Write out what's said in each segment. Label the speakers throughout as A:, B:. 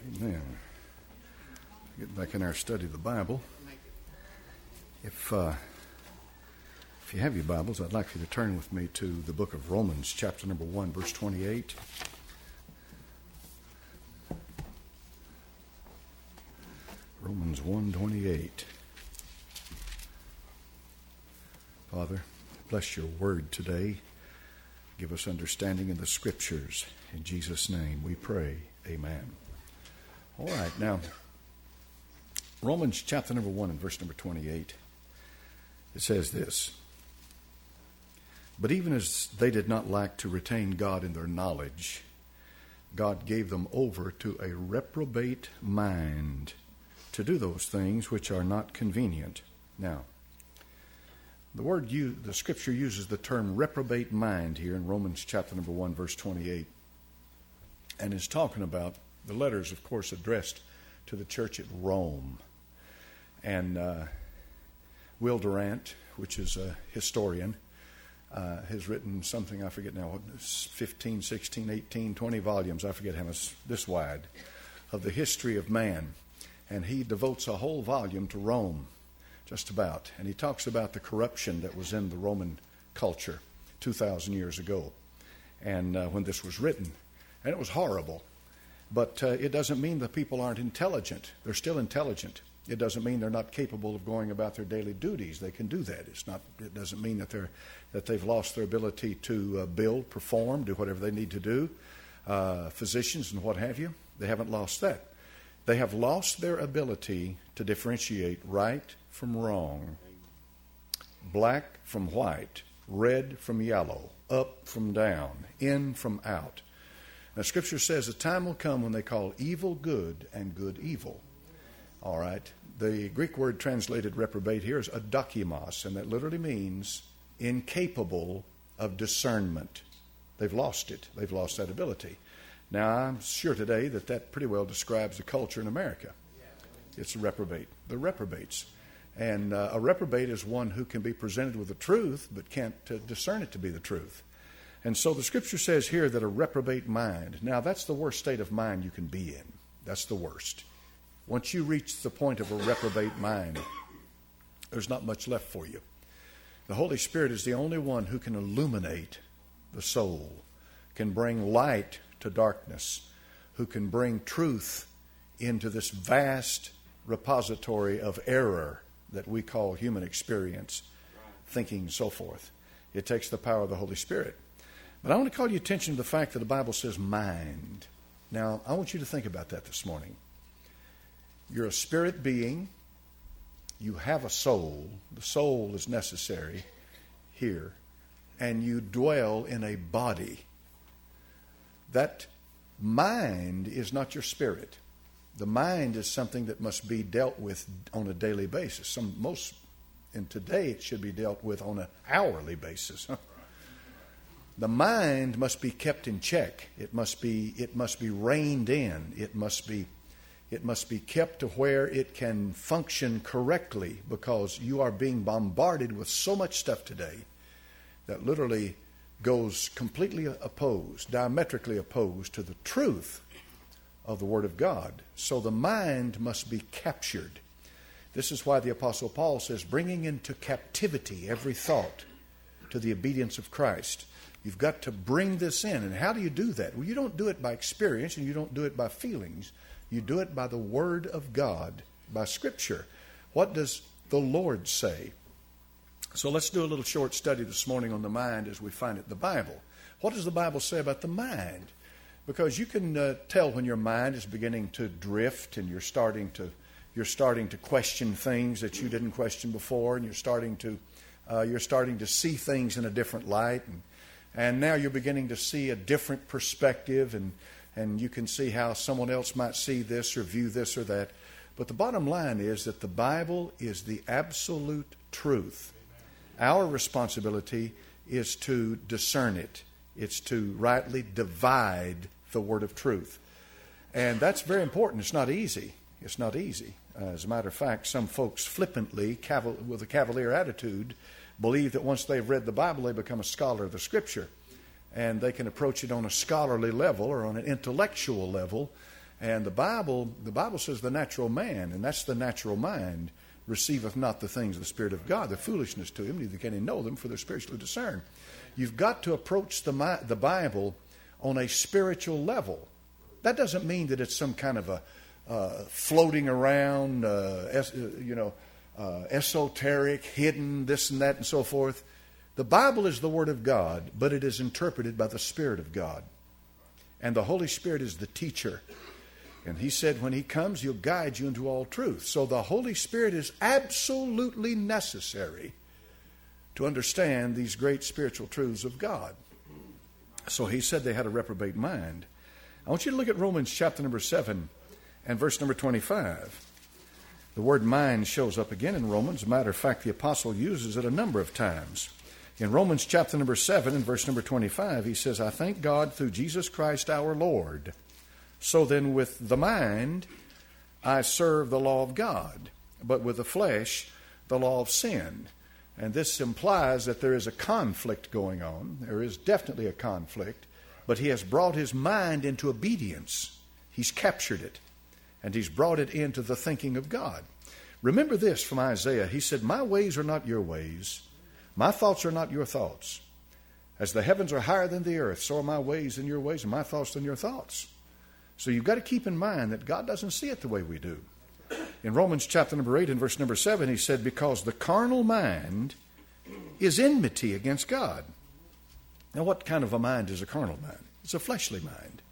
A: Amen. Get back in our study of the Bible. If you have your Bibles, I'd like you to turn with me to the book of Romans, chapter number 1, verse 28. Romans 1:28. Father, bless your word today. Give us understanding in the Scriptures. In Jesus' name we pray. Amen. All right, now, Romans chapter number 1 and verse number 28, it says this: But even as they did not lack to retain God in their knowledge, God gave them over to a reprobate mind to do those things which are not convenient. Now, the Scripture uses the term reprobate mind here in Romans chapter number 1, verse 28, and is talking about the letters, of course, addressed to the church at Rome. And Will Durant, which is a historian, has written something, I forget now, 15, 16, 18, 20 volumes, I forget how much, this wide, of the history of man. And he devotes a whole volume to Rome, just about. And he talks about the corruption that was in the Roman culture 2,000 years ago, and when this was written. And it was horrible. But it doesn't mean that people aren't intelligent. They're still intelligent. It doesn't mean they're not capable of going about their daily duties. They can do that. It doesn't mean that they've lost their ability to build, perform, do whatever they need to do. Physicians and what have you, they haven't lost that. They have lost their ability to differentiate right from wrong, black from white, red from yellow, up from down, in from out. Now, Scripture says a time will come when they call evil good and good evil. All right. The Greek word translated reprobate here is adokimos, and that literally means incapable of discernment. They've lost it. They've lost that ability. Now, I'm sure today that pretty well describes the culture in America. It's a reprobate. They're reprobates. And a reprobate is one who can be presented with the truth but can't discern it to be the truth. And so the Scripture says here that a reprobate mind, now that's the worst state of mind you can be in. That's the worst. Once you reach the point of a reprobate mind, there's not much left for you. The Holy Spirit is the only one who can illuminate the soul, can bring light to darkness, who can bring truth into this vast repository of error that we call human experience, thinking, and so forth. It takes the power of the Holy Spirit. But I want to call your attention to the fact that the Bible says mind. Now, I want you to think about that this morning. You're a spirit being. You have a soul. The soul is necessary here. And you dwell in a body. That mind is not your spirit. The mind is something that must be dealt with on a daily basis. And today it should be dealt with on an hourly basis. The mind must be kept in check. It must be reined in. It must be kept to where it can function correctly, because you are being bombarded with so much stuff today that literally goes completely opposed, diametrically opposed to the truth of the Word of God. So the mind must be captured. This is why the Apostle Paul says, bringing into captivity every thought to the obedience of Christ. You've got to bring this in. And how do you do that? Well, you don't do it by experience, and you don't do it by feelings. You do it by the Word of God, by Scripture. What does the Lord say? So let's do a little short study this morning on the mind as we find it in the Bible. What does the Bible say about the mind? Because you can tell when your mind is beginning to drift, and you're starting to question things that you didn't question before, and you're starting to see things in a different light, and now you're beginning to see a different perspective, and you can see how someone else might see this or view this or that. But the bottom line is that the Bible is the absolute truth. Our responsibility is to discern it. It's to rightly divide the word of truth. And that's very important. It's not easy. It's not easy. As a matter of fact, some folks flippantly, with a cavalier attitude, believe that once they've read the Bible, they become a scholar of the Scripture. And they can approach it on a scholarly level or on an intellectual level And the Bible says the natural man, and that's the natural mind, receiveth not the things of the Spirit of God. They're foolishness to him, neither can he know them, for they're spiritually discerned. You've got to approach the Bible on a spiritual level. That doesn't mean that it's some kind of a floating around, esoteric, hidden, this and that and so forth. The Bible is the Word of God, but it is interpreted by the Spirit of God. And the Holy Spirit is the teacher. And he said when he comes, he'll guide you into all truth. So the Holy Spirit is absolutely necessary to understand these great spiritual truths of God. So he said they had a reprobate mind. I want you to look at Romans chapter number 7 and verse number 25. The word mind shows up again in Romans. As a matter of fact, the apostle uses it a number of times. In Romans chapter number 7 and verse number 25, he says, I thank God through Jesus Christ our Lord. So then with the mind I serve the law of God, but with the flesh the law of sin. And this implies that there is a conflict going on. There is definitely a conflict, but he has brought his mind into obedience. He's captured it, and he's brought it into the thinking of God. Remember this from Isaiah. He said, my ways are not your ways. My thoughts are not your thoughts. As the heavens are higher than the earth, so are my ways than your ways, and my thoughts than your thoughts. So you've got to keep in mind that God doesn't see it the way we do. In Romans chapter number 8 and verse number 7, he said, because the carnal mind is enmity against God. Now, what kind of a mind is a carnal mind? It's a fleshly mind.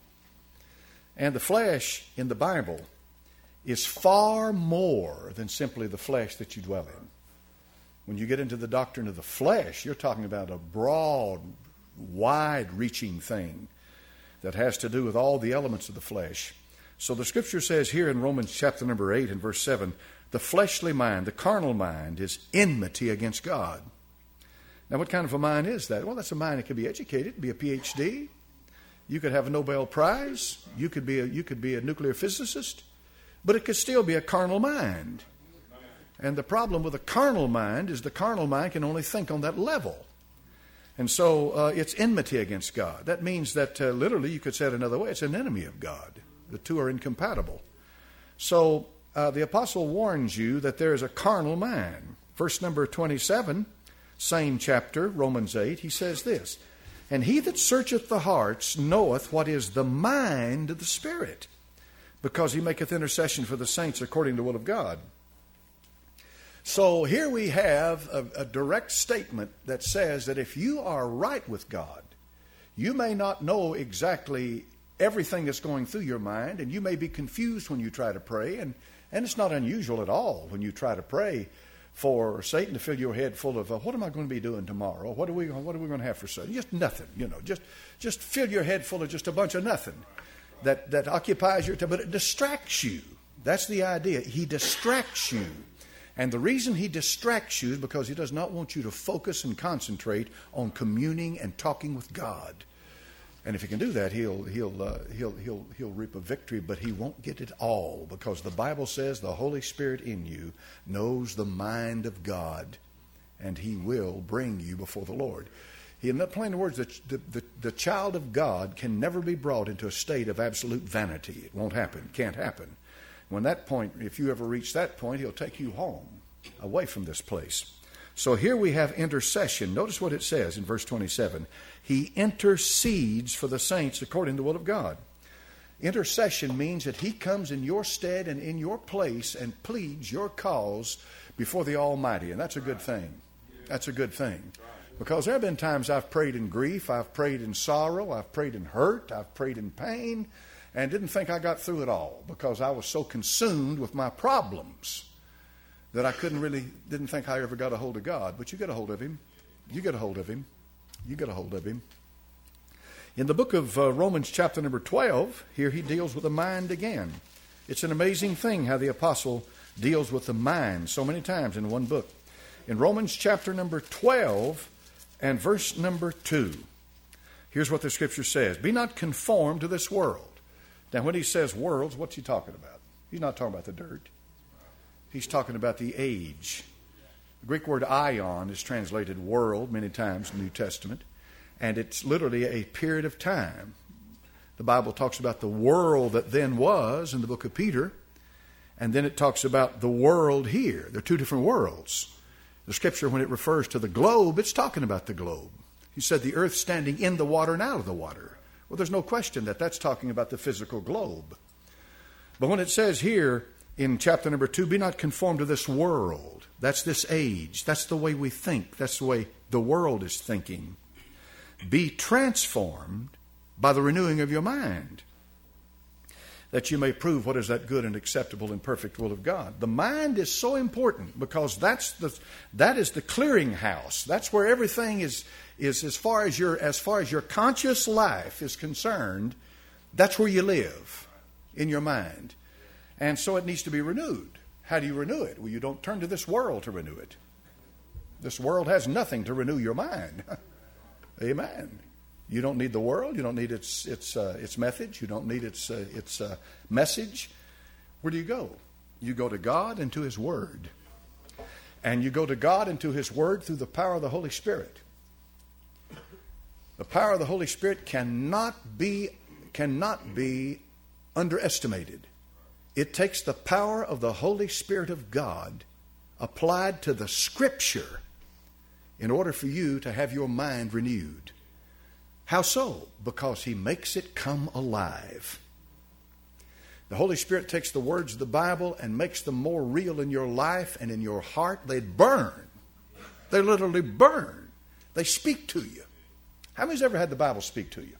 A: And the flesh in the Bible is far more than simply the flesh that you dwell in. When you get into the doctrine of the flesh, you're talking about a broad, wide-reaching thing that has to do with all the elements of the flesh. So the Scripture says here in Romans chapter number 8 and verse 7, the fleshly mind, the carnal mind, is enmity against God. Now, what kind of a mind is that? Well, that's a mind that can be educated, be a PhD. You could have a Nobel Prize. You could be a nuclear physicist. But it could still be a carnal mind. And the problem with a carnal mind is the carnal mind can only think on that level. And so it's enmity against God. That means that literally, you could say it another way, it's an enemy of God. The two are incompatible. So the apostle warns you that there is a carnal mind. Verse number 27, same chapter, Romans 8, he says this, and he that searcheth the hearts knoweth what is the mind of the Spirit, because he maketh intercession for the saints according to the will of God. So here we have a direct statement that says that if you are right with God, you may not know exactly everything that's going through your mind, and you may be confused when you try to pray, and it's not unusual at all when you try to pray for Satan to fill your head full of, what am I going to be doing tomorrow? What are we going to have for Sunday? Just nothing, just fill your head full of just a bunch of nothing that occupies your time, but it distracts you. That's the idea. He distracts you. And the reason he distracts you is because he does not want you to focus and concentrate on communing and talking with God. And if he can do that, he'll reap a victory, but he won't get it all, because the Bible says the Holy Spirit in you knows the mind of God, and he will bring you before the Lord. In plain words, the child of God can never be brought into a state of absolute vanity. It won't happen. Can't happen. When that point, if you ever reach that point, he'll take you home, away from this place. So here we have intercession. Notice what it says in verse 27. He intercedes for the saints according to the will of God. Intercession means that he comes in your stead and in your place and pleads your cause before the Almighty. And that's a good thing. That's a good thing. Because there have been times I've prayed in grief, I've prayed in sorrow, I've prayed in hurt, I've prayed in pain, and didn't think I got through it all because I was so consumed with my problems that I didn't think I ever got a hold of God. But you get a hold of him. You get a hold of him. You get a hold of him. In the book of Romans chapter number 12, here he deals with the mind again. It's an amazing thing how the apostle deals with the mind so many times in one book. In Romans chapter number 12 and verse number 2, here's what the Scripture says. Be not conformed to this world. Now, when he says worlds, what's he talking about? He's not talking about the dirt. He's talking about the age. The Greek word aion is translated world many times in the New Testament, and it's literally a period of time. The Bible talks about the world that then was in the book of Peter, and then it talks about the world here. They're two different worlds. The Scripture, when it refers to the globe, it's talking about the globe. He said the earth standing in the water and out of the water. Well, there's no question that that's talking about the physical globe. But when it says here in chapter number 2, be not conformed to this world. That's this age. That's the way we think. That's the way the world is thinking. Be transformed by the renewing of your mind, that you may prove what is that good and acceptable and perfect will of God. The mind is so important because that is the clearinghouse. That's where everything is as far as your conscious life is concerned. That's where you live, in your mind. And so it needs to be renewed. How do you renew it? Well, you don't turn to this world to renew it. This world has nothing to renew your mind. Amen. You don't need the world. You don't need its methods. You don't need its message. Where do you go? You go to God and to His Word. And you go to God and to His Word through the power of the Holy Spirit. The power of the Holy Spirit cannot be underestimated. It takes the power of the Holy Spirit of God applied to the Scripture in order for you to have your mind renewed. How so? Because He makes it come alive. The Holy Spirit takes the words of the Bible and makes them more real in your life and in your heart. They burn. They literally burn. They speak to you. How many's ever had the Bible speak to you?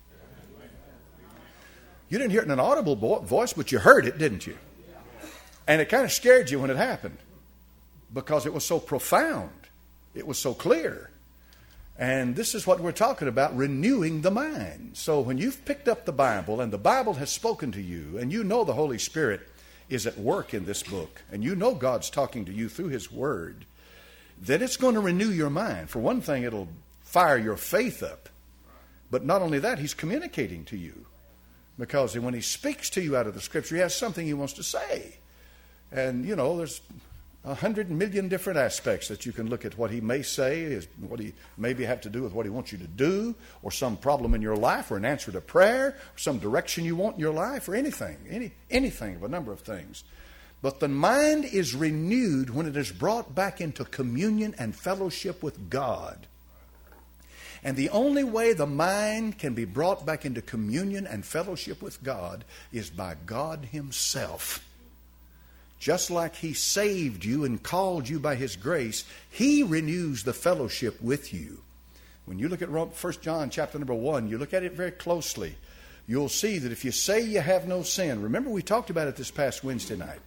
A: You didn't hear it in an audible voice, but you heard it, didn't you? And it kind of scared you when it happened because it was so profound. It was so clear. And this is what we're talking about, renewing the mind. So when you've picked up the Bible and the Bible has spoken to you and you know the Holy Spirit is at work in this book and you know God's talking to you through His Word, then it's going to renew your mind. For one thing, it'll fire your faith up. But not only that, He's communicating to you. Because when He speaks to you out of the Scripture, He has something He wants to say. And, you know, there's 100 million different aspects that you can look at what He may say, is what He maybe have to do with what He wants you to do, or some problem in your life, or an answer to prayer, or some direction you want in your life, or anything of a number of things. But the mind is renewed when it is brought back into communion and fellowship with God. And the only way the mind can be brought back into communion and fellowship with God is by God Himself. Just like He saved you and called you by His grace, He renews the fellowship with you. When you look at 1 John chapter number 1, you look at it very closely, you'll see that if you say you have no sin, remember we talked about it this past Wednesday night.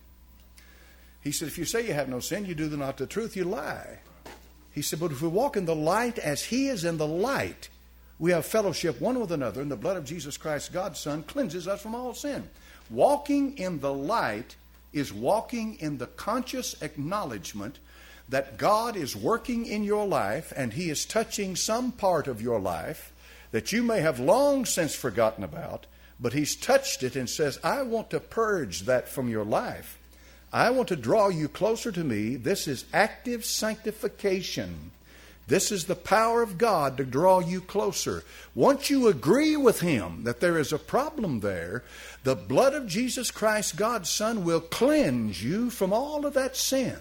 A: He said, if you say you have no sin, you do not the truth, you lie. He said, but if we walk in the light as He is in the light, we have fellowship one with another, and the blood of Jesus Christ, God's Son, cleanses us from all sin. Walking in the light is walking in the conscious acknowledgement that God is working in your life and He is touching some part of your life that you may have long since forgotten about, but He's touched it and says, I want to purge that from your life. I want to draw you closer to me. This is active sanctification. This is the power of God to draw you closer. Once you agree with Him that there is a problem there, the blood of Jesus Christ, God's Son, will cleanse you from all of that sin.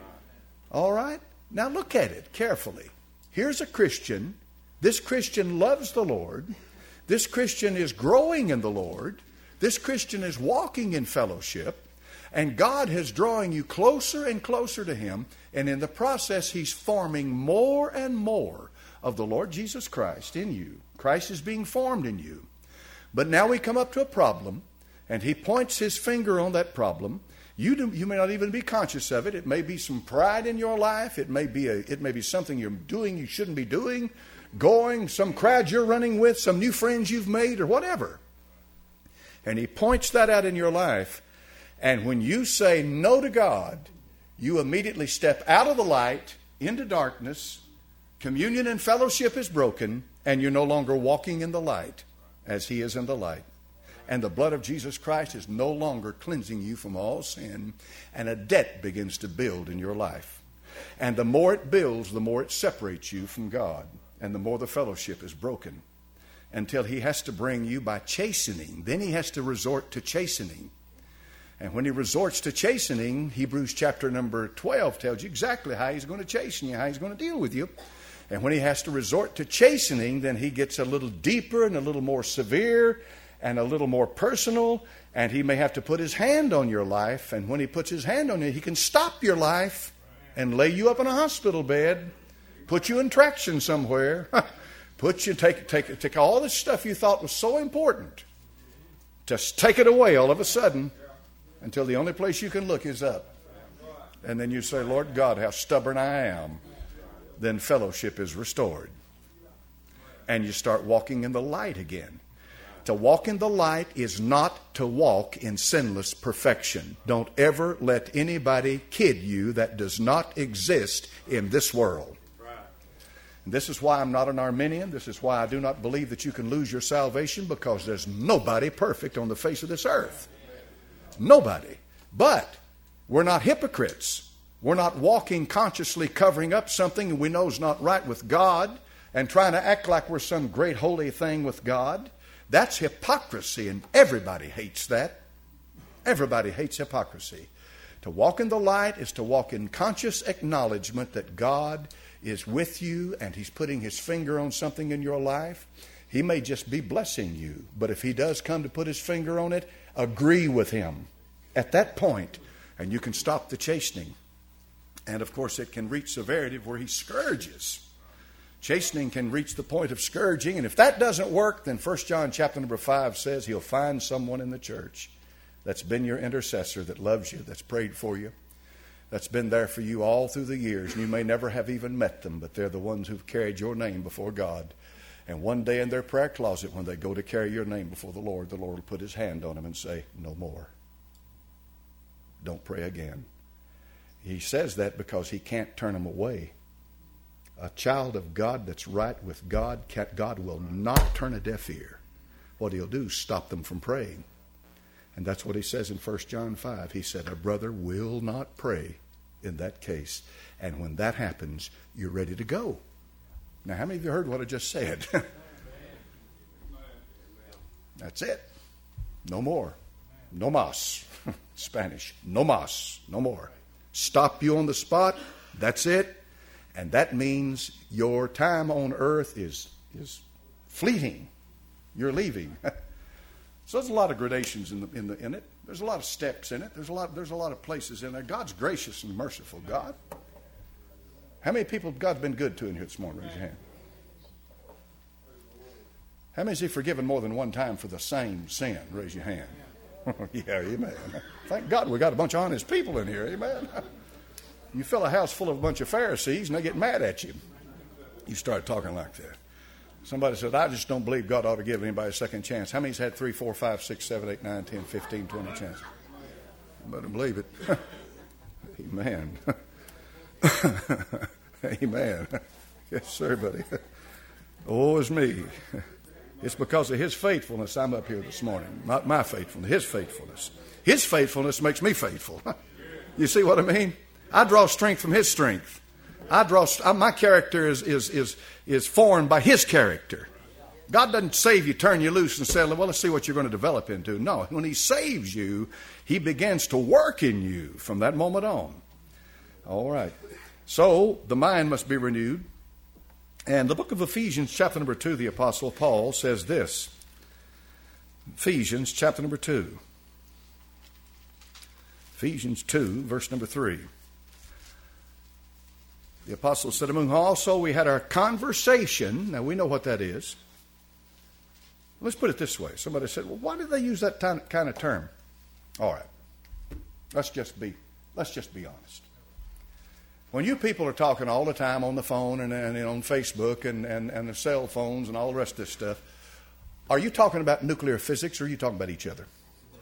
A: All right? Now look at it carefully. Here's a Christian. This Christian loves the Lord. This Christian is growing in the Lord. This Christian is walking in fellowship. And God is drawing you closer and closer to Him. And in the process, He's forming more and more of the Lord Jesus Christ in you. Christ is being formed in you. But now we come up to a problem, and He points His finger on that problem. You may not even be conscious of it. It may be some pride in your life. It may be something you're doing you shouldn't be doing, some crowd you're running with, some new friends you've made, or whatever. And He points that out in your life. And when you say no to God, you immediately step out of the light into darkness. Communion and fellowship is broken, and you're no longer walking in the light as He is in the light. And the blood of Jesus Christ is no longer cleansing you from all sin, and a debt begins to build in your life. And the more it builds, the more it separates you from God, and the more the fellowship is broken. until he has to bring you by chastening. Then he has to resort to chastening. And when he resorts to chastening, Hebrews chapter number 12 tells you exactly how he's going to chasten you, how he's going to deal with you. And when he has to resort to chastening, then he gets a little deeper and a little more severe and a little more personal. And he may have to put his hand on your life. And when he puts his hand on you, he can stop your life and lay you up in a hospital bed, put you in traction somewhere, take all this stuff you thought was so important, just take it away all of a sudden until the only place you can look is up. And then you say, Lord God, how stubborn I am. Then fellowship is restored. And you start walking in the light again. To walk in the light is not to walk in sinless perfection. Don't ever let anybody kid you. That does not exist in this world. And this is why I'm not an Arminian. This is why I do not believe that you can lose your salvation, because there's nobody perfect on the face of this earth. Nobody. But we're not hypocrites. We're not walking consciously covering up something we know is not right with God and trying to act like we're some great holy thing with God. That's hypocrisy, and everybody hates that. Everybody hates hypocrisy. To walk in the light is to walk in conscious acknowledgement that God is with you and He's putting His finger on something in your life. He may just be blessing you, but if He does come to put His finger on it, agree with Him at that point, and you can stop the chastening. And of course it can reach severity where He scourges. Chastening can reach the point of scourging, and if that doesn't work, then 1 John chapter number 5 says He'll find someone in the church that's been your intercessor, that loves you, that's prayed for you, that's been there for you all through the years. And you may never have even met them, but they're the ones who've carried your name before God. And one day in their prayer closet, when they go to carry your name before the Lord will put His hand on them and say, no more. Don't pray again. He says that because He can't turn them away. A child of God that's right with God, God will not turn a deaf ear. What He'll do is stop them from praying. And that's what He says in 1 John 5. He said, a brother will not pray in that case. And when that happens, you're ready to go. Now, how many of you heard what I just said? That's it. No more. No más. Spanish. No más. No more. Stop you on the spot. That's it. And that means your time on earth is fleeting. You're leaving. So there's a lot of gradations in it. There's a lot of steps in it. There's a lot of places in there. God's gracious and merciful. God. How many people have God been good to in here this morning? Raise your hand. How many has He forgiven more than one time for the same sin? Raise your hand. Yeah, amen. Thank God we got a bunch of honest people in here. Amen. You fill a house full of a bunch of Pharisees and they get mad at you. You start talking like that. Somebody said, I just don't believe God ought to give anybody a second chance. How many's had 3, 4, 5, 6, 7, 8, 9, 10, 15, 20 chances? I better believe it. Amen. Amen. Yes, sir, buddy. Oh, it's me. It's because of His faithfulness I'm up here this morning. Not my faithfulness, His faithfulness. His faithfulness makes me faithful. You see what I mean? I draw strength from His strength. My character is formed by His character. God doesn't save you, turn you loose and say, well, let's see what you're going to develop into. No, when He saves you, He begins to work in you from that moment on. All right. So the mind must be renewed. And the book of Ephesians, chapter number 2, the Apostle Paul says this. Ephesians, chapter number 2. Ephesians 2, verse number 3. The Apostle said, among whom also we had our conversation. Now, we know what that is. Let's put it this way. Somebody said, well, why do they use that kind of term? All right. Let's just be honest. When you people are talking all the time on the phone and on Facebook and the cell phones and all the rest of this stuff, are you talking about nuclear physics or are you talking about each other?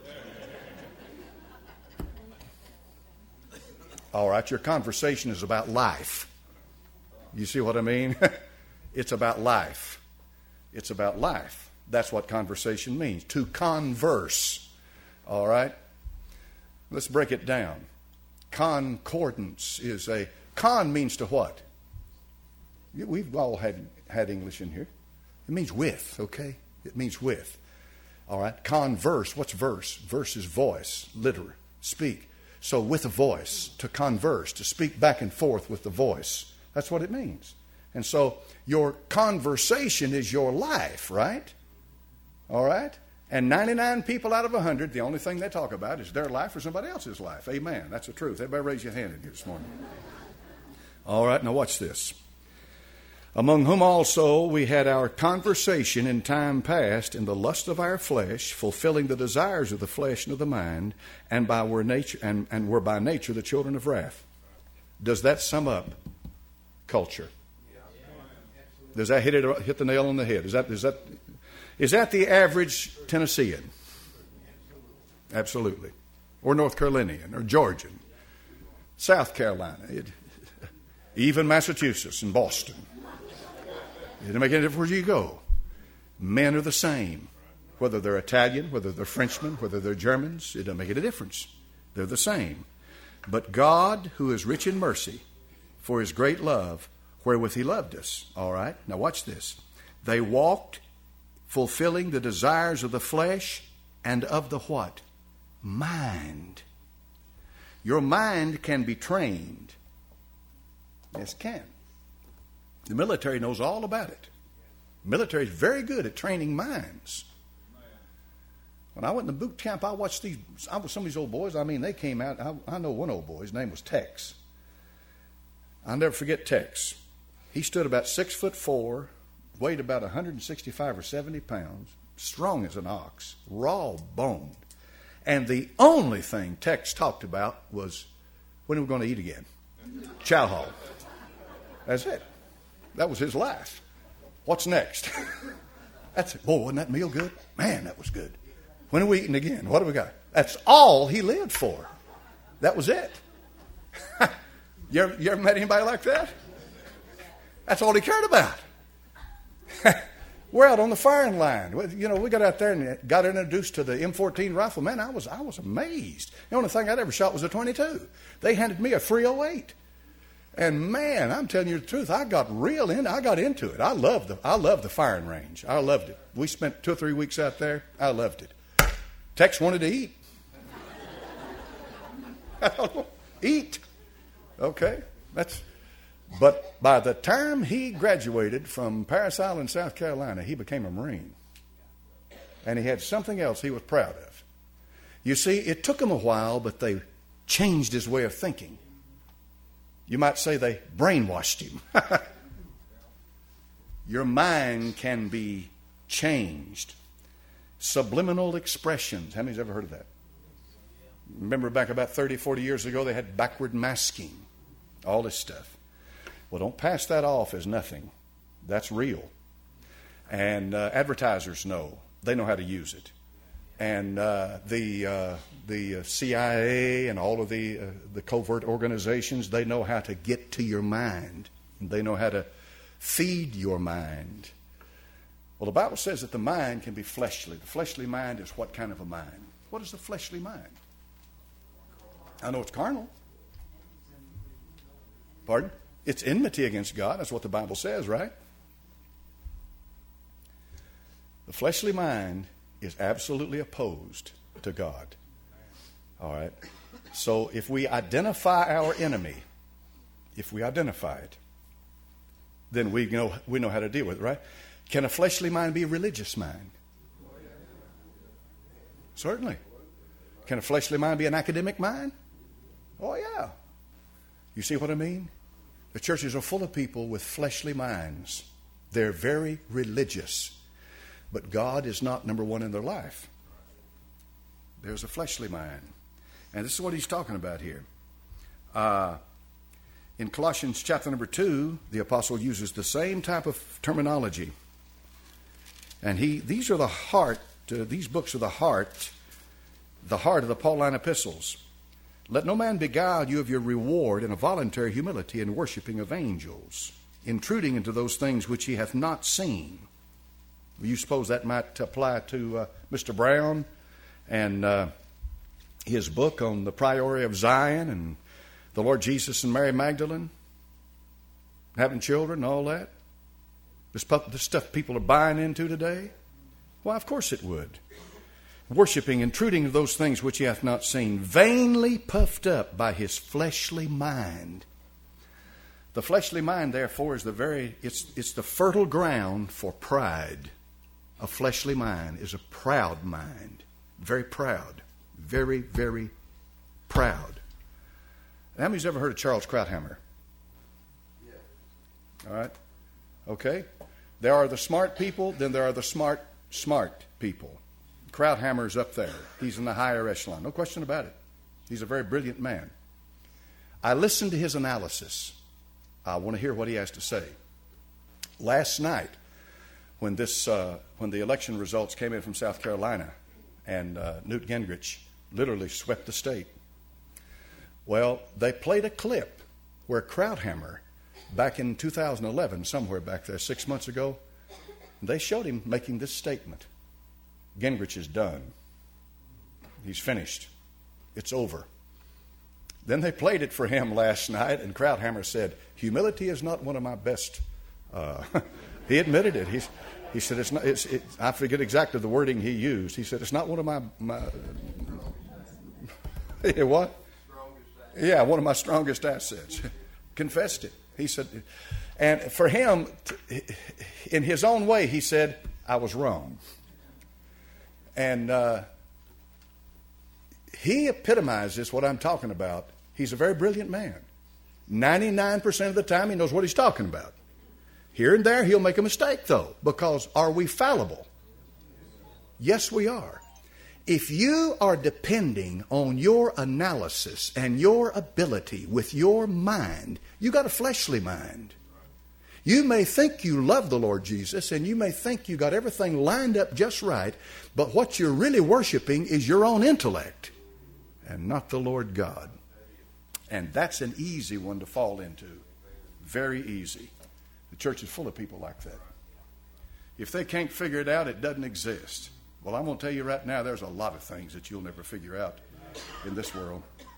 A: All right, your conversation is about life. You see what I mean? It's about life. It's about life. That's what conversation means, to converse. All right? Let's break it down. Concordance is con means to what? We've all had English in here. It means with, okay? It means with. All right? Converse. What's verse? Verse is voice, literally, speak. So with a voice, to converse, to speak back and forth with the voice. That's what it means. And so your conversation is your life, right? All right? And 99 people out of 100, the only thing they talk about is their life or somebody else's life. Amen. That's the truth. Everybody raise your hand in here this morning. All right, now watch this. Among whom also we had our conversation in time past in the lust of our flesh, fulfilling the desires of the flesh and of the mind, and were by nature the children of wrath. Does that sum up culture? Does that hit the nail on the head? Is that the average Tennessean? Absolutely. Or North Carolinian, or Georgian, South Carolina, even Massachusetts and Boston. It doesn't make any difference where you go. Men are the same. Whether they're Italian, whether they're Frenchmen, whether they're Germans, it doesn't make any difference. They're the same. But God, who is rich in mercy, for his great love, wherewith he loved us. All right? Now watch this. They walked fulfilling the desires of the flesh and of the what? Mind. Your mind can be trained. Yes, it can. The military knows all about it. The military is very good at training minds. When I went in the boot camp, I watched some of these old boys. I mean, they came out. I know one old boy. His name was Tex. I'll never forget Tex. He stood about 6'4", weighed about 165 or 70 pounds, strong as an ox, raw boned. And the only thing Tex talked about was when we were going to eat again. Chow hall. That's it. That was his life. What's next? That's it. Boy, wasn't that meal good? Man, that was good. When are we eating again? What do we got? That's all he lived for. That was it. You ever met anybody like that? That's all he cared about. We're out on the firing line. You know, we got out there and got introduced to the M14 rifle. Man, I was amazed. The only thing I'd ever shot was a .22. They handed me a .308. And man, I'm telling you the truth, I got into it. I loved the firing range. I loved it. We spent 2 or 3 weeks out there. I loved it. Tex wanted to eat. Eat. Okay. But by the time he graduated from Parris Island, South Carolina, he became a Marine. And he had something else he was proud of. You see, it took him a while, but they changed his way of thinking. You might say they brainwashed him. Your mind can be changed. Subliminal expressions. How many's ever heard of that? Remember back about 30, 40 years ago, they had backward masking. All this stuff. Well, don't pass that off as nothing. That's real. And advertisers know. They know how to use it. And the CIA and all of the covert organizations, they know how to get to your mind. They know how to feed your mind. Well, the Bible says that the mind can be fleshly. The fleshly mind is what kind of a mind? What is the fleshly mind? I know it's carnal. Pardon? It's enmity against God. That's what the Bible says, right? The fleshly mind is absolutely opposed to God. All right? So if we identify our enemy, if we identify it, then we know how to deal with it, right? Can a fleshly mind be a religious mind? Certainly. Can a fleshly mind be an academic mind? Oh, yeah. You see what I mean? The churches are full of people with fleshly minds. They're very religious. But God is not number one in their life. There's a fleshly mind. And this is what he's talking about here. In Colossians chapter number 2, the apostle uses the same type of terminology. And these are the heart, these books are the heart of the Pauline epistles. Let no man beguile you of your reward in a voluntary humility and worshiping of angels, intruding into those things which he hath not seen. You suppose that might apply to Mr. Brown and his book on the Priory of Zion and the Lord Jesus and Mary Magdalene, having children and all that? This stuff people are buying into today? Why, of course it would. Worshipping, intruding of those things which he hath not seen, vainly puffed up by his fleshly mind. The fleshly mind, therefore, is it's the fertile ground for pride. A fleshly mind is a proud mind. Very proud. Very, very proud. How many's ever heard of Charles Krauthammer? Yeah. All right. Okay. There are the smart people, then there are the smart people. Krauthammer's up there. He's in the higher echelon. No question about it. He's a very brilliant man. I listened to his analysis. I want to hear what he has to say. Last night, when the election results came in from South Carolina, and Newt Gingrich literally swept the state. Well, they played a clip where Krauthammer, back in 2011, somewhere back there, 6 months ago, they showed him making this statement. Gingrich is done. He's finished. It's over. Then they played it for him last night, and Krauthammer said, humility is not one of my best. He admitted it. He said, it's not. I forget exactly the wording he used. He said, it's not one of my what? Yeah, one of my strongest assets. Confessed it. He said, and for him, in his own way, he said, I was wrong. And he epitomizes what I'm talking about. He's a very brilliant man. 99% of the time, he knows what he's talking about. Here and there, he'll make a mistake, though, because are we fallible? Yes, we are. If you are depending on your analysis and your ability with your mind, you got a fleshly mind. You may think you love the Lord Jesus, and you may think you got everything lined up just right, but what you're really worshiping is your own intellect and not the Lord God. And that's an easy one to fall into. Very easy. The church is full of people like that. If they can't figure it out, it doesn't exist. Well, I'm going to tell you right now, there's a lot of things that you'll never figure out in this world.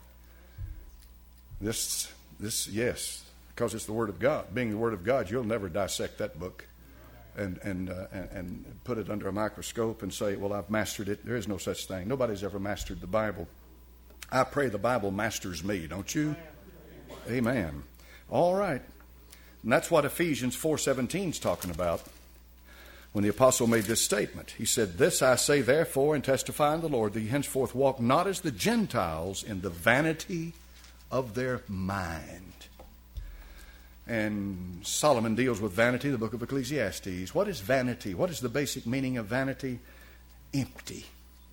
A: This, yes, because it's the Word of God. Being the Word of God, you'll never dissect that book and put it under a microscope and say, well, I've mastered it. There is no such thing. Nobody's ever mastered the Bible. I pray the Bible masters me, don't you? Amen. All right. And that's what Ephesians 4:17 is talking about when the apostle made this statement. He said, this I say therefore and testify in the Lord, that ye henceforth walk not as the Gentiles in the vanity of their mind. And Solomon deals with vanity, the book of Ecclesiastes. What is vanity? What is the basic meaning of vanity? Empty.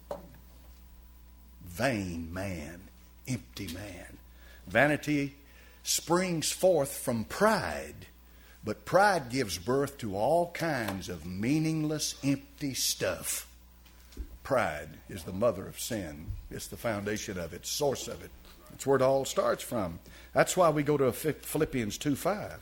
A: Vain man. Empty man. Vanity springs forth from pride, but pride gives birth to all kinds of meaningless, empty stuff. Pride is the mother of sin. It's the foundation of it, source of it. That's where it all starts from. That's why we go to Philippians 2:5.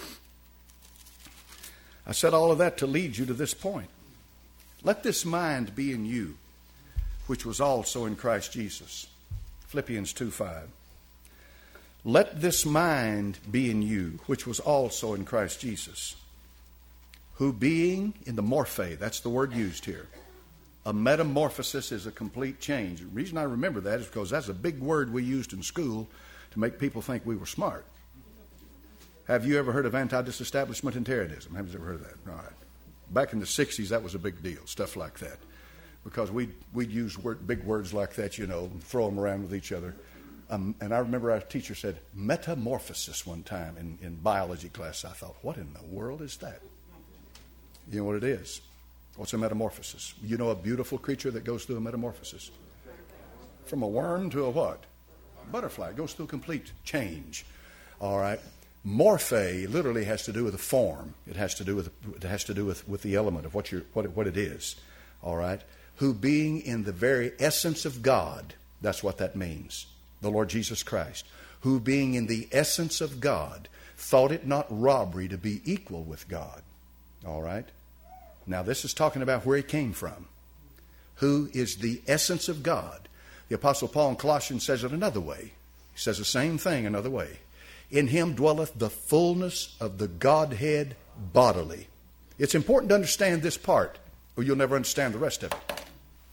A: I said all of that to lead you to this point. Let this mind be in you, which was also in Christ Jesus. Philippians 2:5. Let this mind be in you, which was also in Christ Jesus, who being in the morphe, that's the word used here. A metamorphosis is a complete change. The reason I remember that is because that's a big word we used in school to make people think we were smart. Have you ever heard of anti-disestablishmentarianism? Have you ever heard of that? All right. Back in the 60s, that was a big deal, stuff like that. Because we'd use big words like that, and throw them around with each other. And I remember our teacher said metamorphosis one time in biology class. I thought, what in the world is that? You know what it is? What's a metamorphosis? You know a beautiful creature that goes through a metamorphosis? From a worm to a what? Butterfly. It goes through a complete change. All right. Morphe literally has to do with the form. It has to do with the element of what it is. All right. Who being in the very essence of God, that's what that means. The Lord Jesus Christ, who being in the essence of God, thought it not robbery to be equal with God. All right? Now this is talking about where he came from. Who is the essence of God. The Apostle Paul in Colossians says it another way. He says the same thing another way. In him dwelleth the fullness of the Godhead bodily. It's important to understand this part. or you'll never understand the rest of it.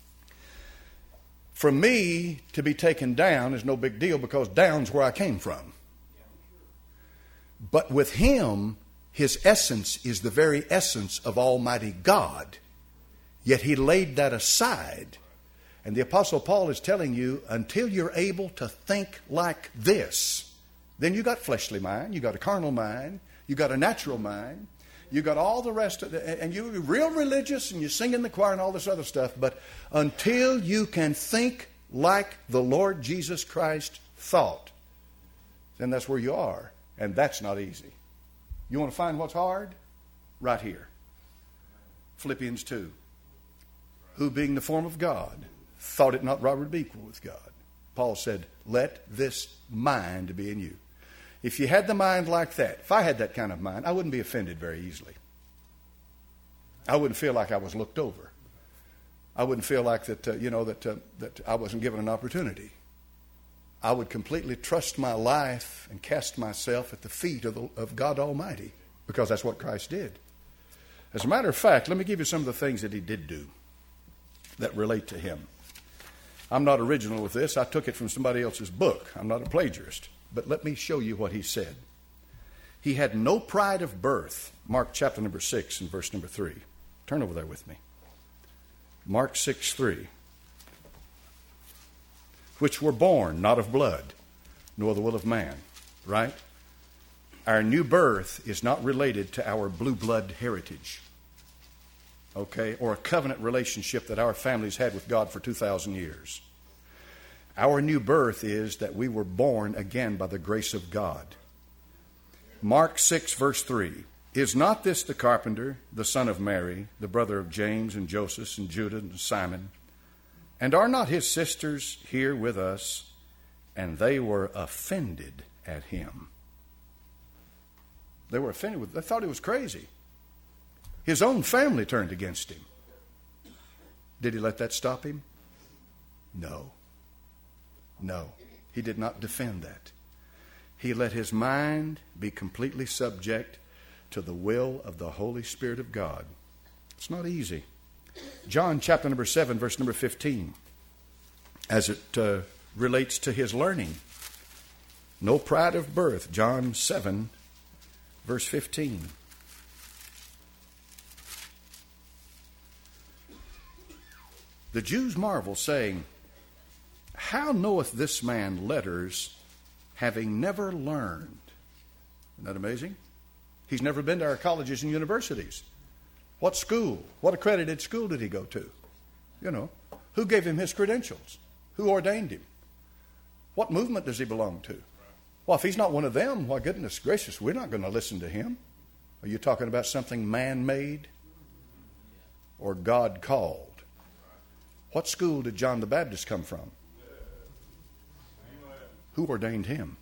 A: For me to be taken down is no big deal because down's where I came from. But with him, his essence is the very essence of Almighty God. Yet he laid that aside. And the Apostle Paul is telling you, until you're able to think like this, then you got fleshly mind, you got a carnal mind, you got a natural mind, you got all the rest of it, and you're real religious and you sing in the choir and all this other stuff. But until you can think like the Lord Jesus Christ thought, then that's where you are. And that's not easy. You want to find what's hard? Right here. Philippians 2. Who being the form of God, thought it not robbery to be equal with God. Paul said, let this mind be in you. If you had the mind like that, if I had that kind of mind, I wouldn't be offended very easily. I wouldn't feel like I was looked over. I wouldn't feel like that, that I wasn't given an opportunity. I would completely trust my life and cast myself at the feet of God Almighty, because that's what Christ did. As a matter of fact, let me give you some of the things that he did do that relate to him. I'm not original with this. I took it from somebody else's book. I'm not a plagiarist. But let me show you what he said. He had no pride of birth. Mark chapter number 6 and verse number 3. Turn over there with me. Mark 6:3. Which were born not of blood, nor the will of man. Right? Our new birth is not related to our blue blood heritage. Okay? Or a covenant relationship that our families had with God for 2,000 years. Our new birth is that we were born again by the grace of God. Mark 6, verse 3. Is not this the carpenter, the son of Mary, the brother of James and Joseph and Judah and Simon? And are not his sisters here with us? And they were offended at him. They were offended with him. They thought he was crazy. His own family turned against him. Did he let that stop him? No. No, he did not defend that. He let his mind be completely subject to the will of the Holy Spirit of God. It's not easy. John chapter number 7, verse number 15, as it relates to his learning. No pride of birth. John 7, verse 15. The Jews marvel, saying, how knoweth this man letters, having never learned? Isn't that amazing? He's never been to our colleges and universities. What school? What accredited school did he go to? You know, who gave him his credentials? Who ordained him? What movement does he belong to? Well, if he's not one of them, why, goodness gracious, we're not going to listen to him. Are you talking about something man-made or God-called? What school did John the Baptist come from? Who ordained him?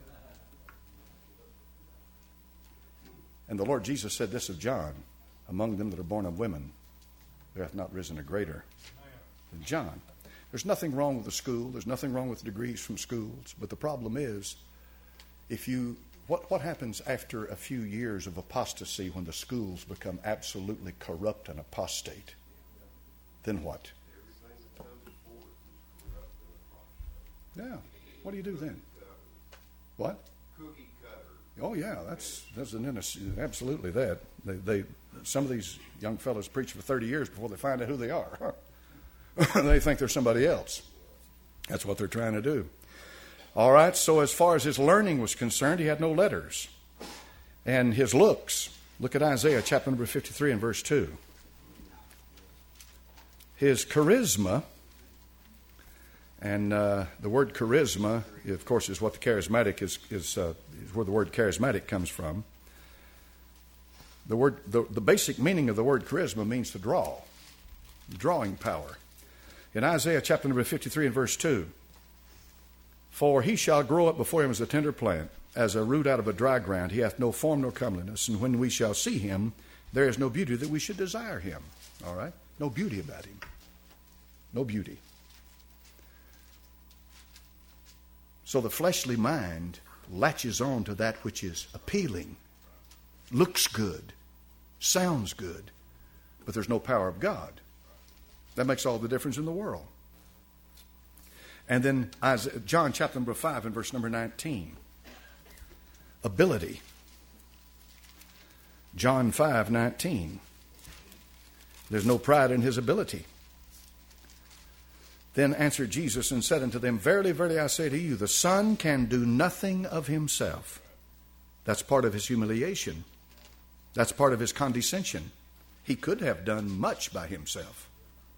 A: And the Lord Jesus said this of John, among them that are born of women, there hath not risen a greater than John. There's nothing wrong with the school. There's nothing wrong with degrees from schools. But the problem is, what happens after a few years of apostasy when the schools become absolutely corrupt and apostate? Then what? Yeah. What do you do then? What?
B: Cookie cutter.
A: Oh yeah, that's absolutely that. They some of these young fellows preach for 30 years before they find out who they are. They think they're somebody else. That's what they're trying to do. All right. So as far as his learning was concerned, he had no letters, and his looks. Look at Isaiah chapter number 53 and verse 2. His charisma. And the word charisma, of course, is what the charismatic is where the word charismatic comes from. The basic meaning of the word charisma means to draw, drawing power. In Isaiah chapter number 53 and verse 2, for he shall grow up before him as a tender plant, as a root out of a dry ground. He hath no form nor comeliness, and when we shall see him, there is no beauty that we should desire him. All right? No beauty about him. No beauty. So the fleshly mind latches on to that which is appealing, looks good, sounds good. but there's no power of God. That makes all the difference in the world. And then John chapter number 5 and verse number 19. Ability. John 5:19. There's no pride in his ability. Then answered Jesus and said unto them, Verily, verily, I say to you, the Son can do nothing of himself. That's part of his humiliation. That's part of his condescension. He could have done much by himself.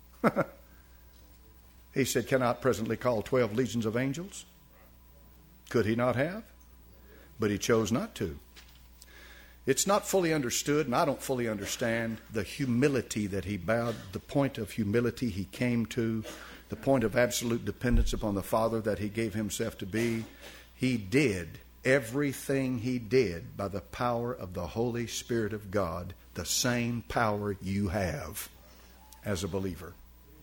A: He said, cannot presently call 12 legions of angels. Could he not have? But he chose not to. It's not fully understood, and I don't fully understand the humility that he bowed, the point of humility he came to, the point of absolute dependence upon the Father that he gave himself to be. He did everything he did by the power of the Holy Spirit of God, the same power you have as a believer.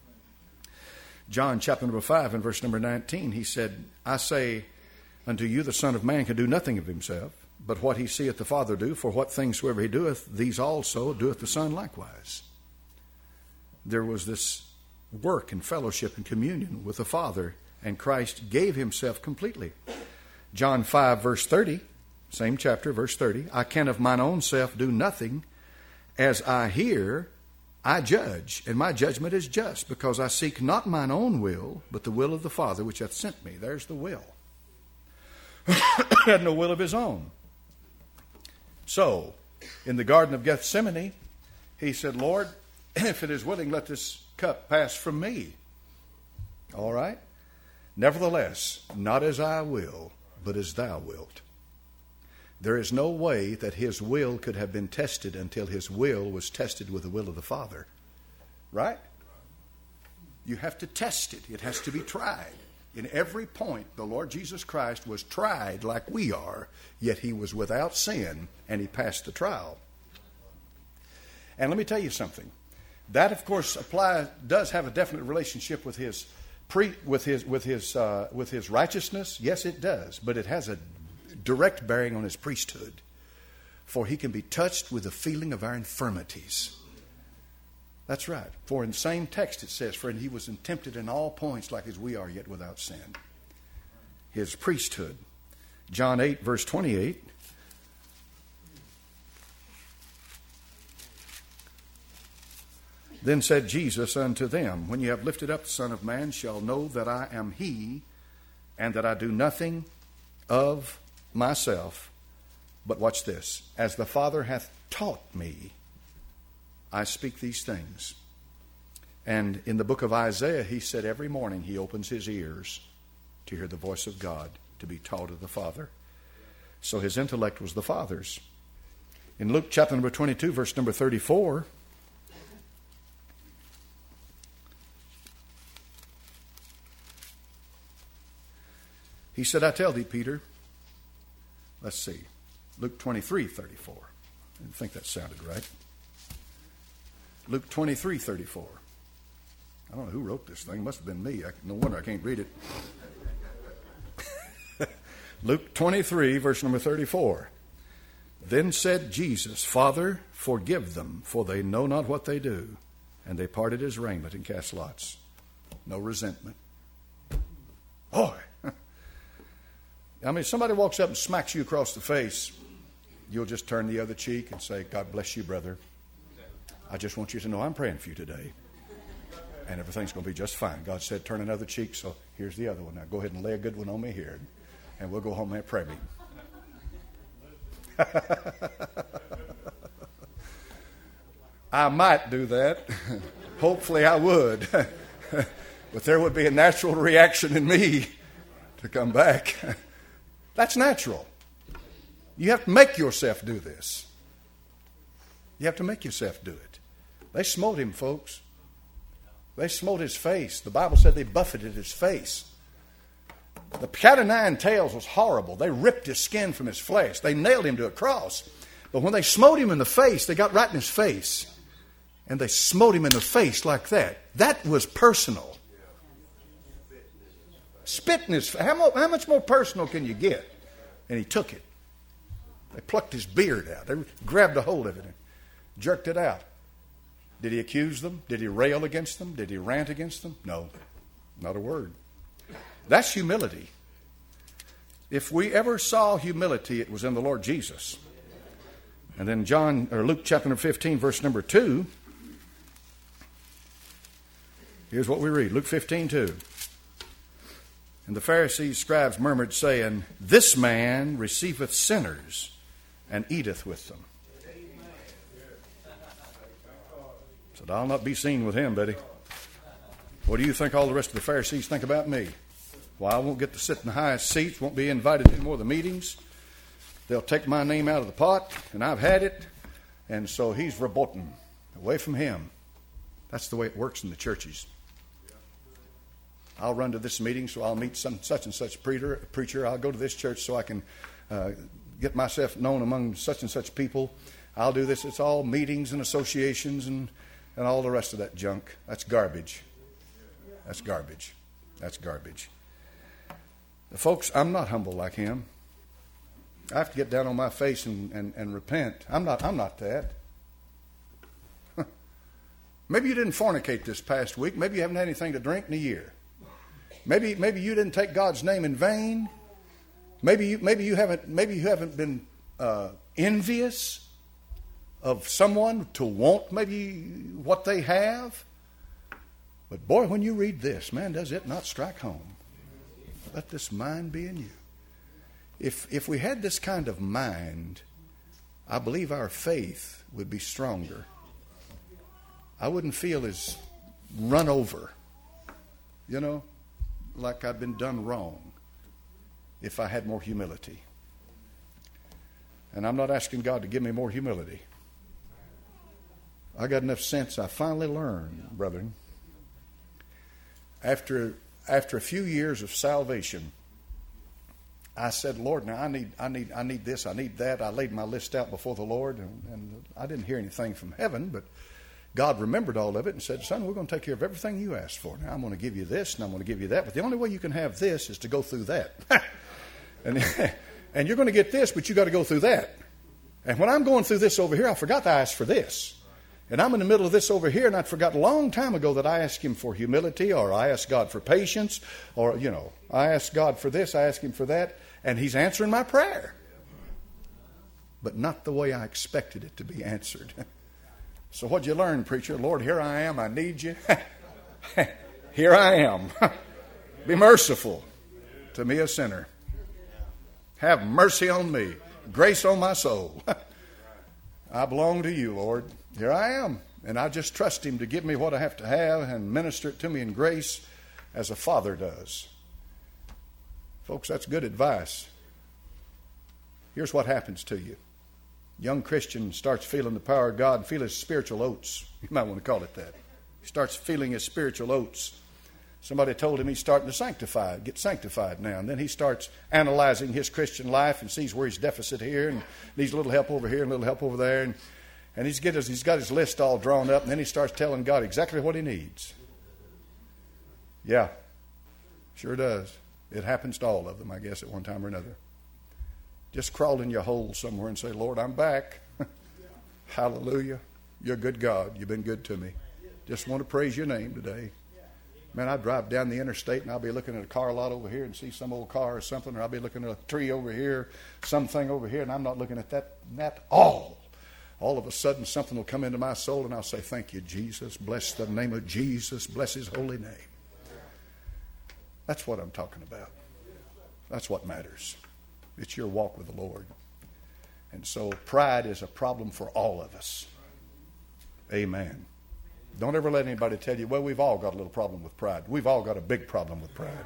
A: John chapter number 5 and verse number 19, he said, I say unto you, the Son of Man can do nothing of himself, but what he seeth the Father do, for what things soever he doeth, these also doeth the Son likewise. There was this work and fellowship and communion with the Father, and Christ gave himself completely. John 5 verse 30, same chapter, verse 30, I can of mine own self do nothing. As I hear, I judge, and my judgment is just, because I seek not mine own will, but the will of the Father which hath sent me. There's the will. He had no will of his own. So, in the Garden of Gethsemane, he said, Lord, if it is willing, let this cup pass from me. All right? Nevertheless, not as I will, but as thou wilt. There is no way that his will could have been tested until his will was tested with the will of the Father. Right? You have to test it. It has to be tried. In every point, the Lord Jesus Christ was tried like we are, yet he was without sin, and he passed the trial. And let me tell you something. That, of course, does have a definite relationship with his righteousness. Yes, it does. But it has a direct bearing on his priesthood. For he can be touched with the feeling of our infirmities. That's right. For in the same text it says, for he was tempted in all points like as we are, yet without sin. His priesthood. John 8, verse 28. Then said Jesus unto them, when you have lifted up the Son of Man, shall know that I am he, and that I do nothing of myself. But watch this. As the Father hath taught me, I speak these things. And in the book of Isaiah, he said every morning he opens his ears to hear the voice of God, to be taught of the Father. So his intellect was the Father's. In Luke chapter number 22, verse number 34, he said, I tell thee, Peter, let's see, Luke 23:34. I didn't think that sounded right. Luke 23:34. I don't know who wrote this thing. It must have been me. No wonder I can't read it. Luke 23, verse number 34. Then said Jesus, Father, forgive them, for they know not what they do. And they parted his raiment and cast lots. No resentment. Boy. I mean, if somebody walks up and smacks you across the face, you'll just turn the other cheek and say, God bless you, brother. I just want you to know I'm praying for you today. And everything's going to be just fine. God said, turn another cheek, so here's the other one. Now go ahead and lay a good one on me here. And we'll go home and have prayer meeting. I might do that. Hopefully I would. But there would be a natural reaction in me to come back. That's natural. You have to make yourself do this. You have to make yourself do it. They smote him, folks. They smote his face. The Bible said they buffeted his face. The cat o' nine tails was horrible. They ripped his skin from his flesh. They nailed him to a cross. But when they smote him in the face, they got right in his face. And they smote him in the face like that. That was personal. Spit in his face. How much more personal can you get? And he took it. They plucked his beard out. They grabbed a hold of it and jerked it out. Did he accuse them? Did he rail against them? Did he rant against them? No, not a word. That's humility. If we ever saw humility, it was in the Lord Jesus. And then Luke chapter number 15, verse number 2. Here's what we read. Luke 15:2. And the Pharisees, scribes murmured, saying, This man receiveth sinners and eateth with them. Said, I'll not be seen with him, Betty. What do you think all the rest of the Pharisees think about me? Well, I won't get to sit in the highest seats, won't be invited to any more of the meetings. They'll take my name out of the pot, and I've had it. And so he's verboten, away from him. That's the way it works in the churches. I'll run to this meeting, so I'll meet such and such preacher. I'll go to this church so I can get myself known among such and such people. I'll do this. It's all meetings and associations and all the rest of that junk. That's garbage. That's garbage. That's garbage. Folks, I'm not humble like him. I have to get down on my face and repent. I'm not that. Maybe you didn't fornicate this past week. Maybe you haven't had anything to drink in a year. Maybe you didn't take God's name in vain. Maybe you haven't been envious of someone to want maybe what they have. But boy, when you read this, man, does it not strike home? Let this mind be in you. If we had this kind of mind, I believe our faith would be stronger. I wouldn't feel as run over, like I've been done wrong, if I had more humility. And I'm not asking God to give me more humility. I got enough sense. I finally learned, brethren, after a few years of salvation, I said, Lord, now I need this, I need that. I laid my list out before the Lord, and I didn't hear anything from heaven, but God remembered all of it and said, son, we're going to take care of everything you asked for. Now I'm going to give you this and I'm going to give you that, but the only way you can have this is to go through that. and you're going to get this, but you got to go through that. And when I'm going through this over here, I forgot to ask for this. And I'm in the middle of this over here, and I'd forgot a long time ago that I asked him for humility, or I asked God for patience, or, I asked God for this, I asked him for that, and he's answering my prayer. But not the way I expected it to be answered. So what'd you learn, preacher? Lord, here I am. I need you. Here I am. Be merciful to me, a sinner. Have mercy on me. Grace on my soul. I belong to you, Lord. Here I am. And I just trust him to give me what I have to have and minister it to me in grace as a father does. Folks, that's good advice. Here's what happens to you. Young Christian starts feeling the power of God, feel his spiritual oats. You might want to call it that. He starts feeling his spiritual oats. Somebody told him he's starting to get sanctified now. And then he starts analyzing his Christian life and sees where he's deficit here and needs a little help over here and a little help over there. And he's got his list all drawn up, and then he starts telling God exactly what he needs. Yeah, sure does. It happens to all of them, I guess, at one time or another. Just crawl in your hole somewhere and say, Lord, I'm back. Hallelujah. You're a good God. You've been good to me. Just want to praise your name today. Man, I drive down the interstate and I'll be looking at a car lot over here and see some old car or something, or I'll be looking at a tree over here, something over here, and I'm not looking at that at all. All of a sudden something will come into my soul and I'll say, thank you, Jesus. Bless the name of Jesus. Bless his holy name. That's what I'm talking about. That's what matters. It's your walk with the Lord. And so pride is a problem for all of us. Amen. Don't ever let anybody tell you, well, we've all got a little problem with pride. We've all got a big problem with pride.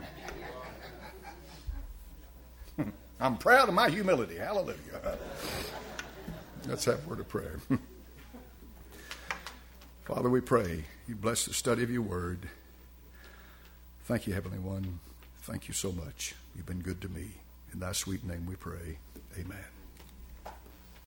A: I'm proud of my humility. Hallelujah. Let's have a word of prayer. Father, we pray you bless the study of your word. Thank you, Heavenly One. Thank you so much. You've been good to me. In thy sweet name we pray. Amen.